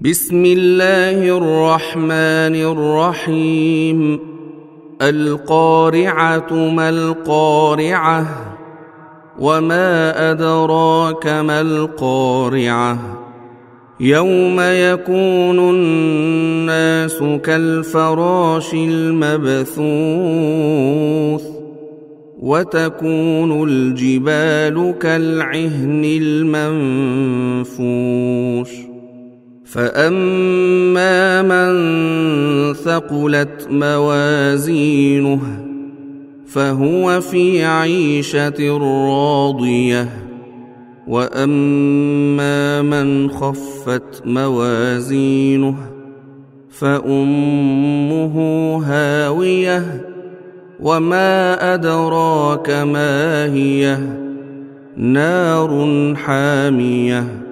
بسم الله الرحمن الرحيم. القارعة ما القارعة وما أدراك ما القارعة يوم يكون الناس كالفراش المبثوث وتكون الجبال كالعهن المنفوش فأما من ثقلت موازينه فهو في عيشة راضية وأما من خفت موازينه فأمه هاوية وما أدراك ما هي نار حامية